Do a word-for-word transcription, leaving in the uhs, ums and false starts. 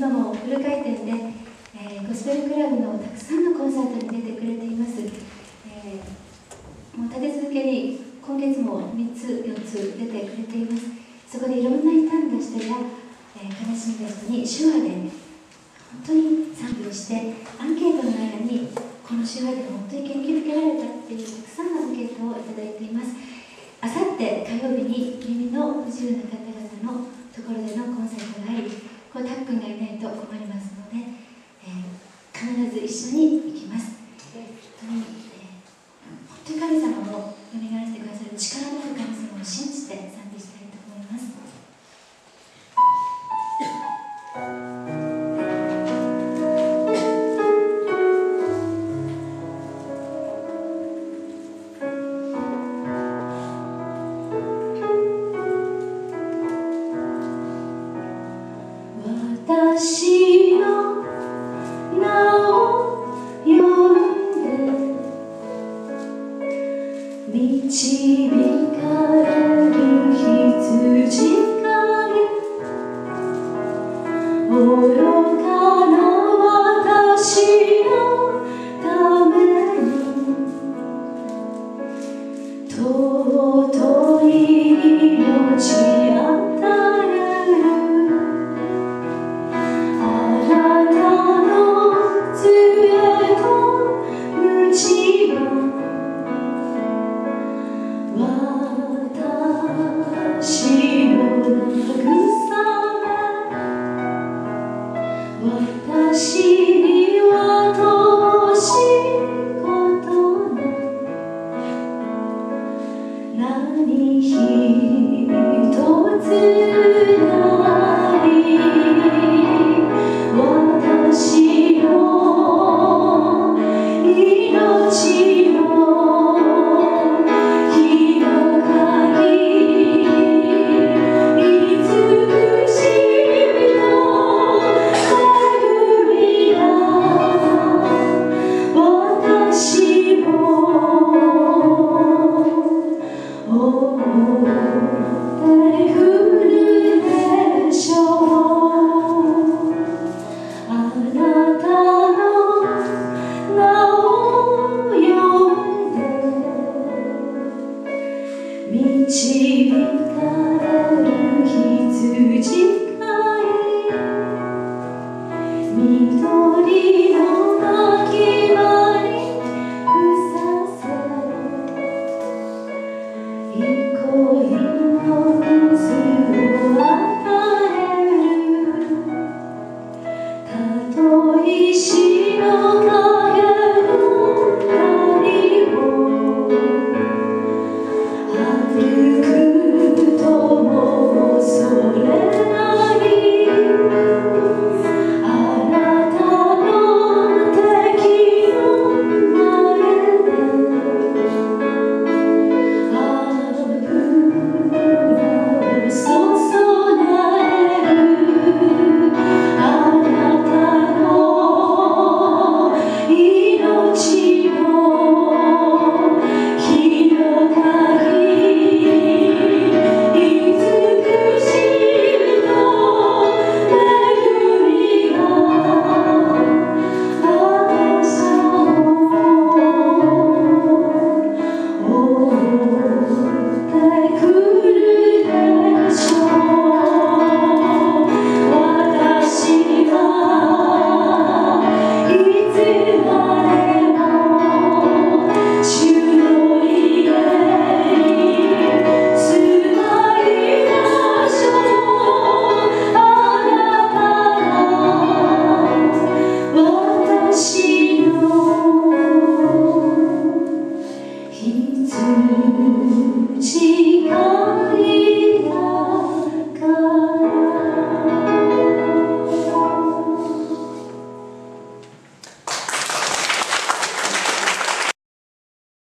今もフル回転で、えー、ゴスペルクラブのたくさんのコンサートに出てくれています。えー、もう立て続けに今月もみっつよっつ出てくれています。そこでいろんな傷んだ人や、えー、悲しんだ人に手話で本当に賛美をして、アンケートの中にこの手話で本当に元気づけられたっていうたくさんのアンケートをいただいています。あさって火曜日に耳の不自由な方々のところでのコンサートがあり、こうたっくんがいないと困りますので、えー、必ず一緒に行きます。本当に、えー、本当に神様をよみがえらせてくださる力のある神様を信じて賛美したいと思います。私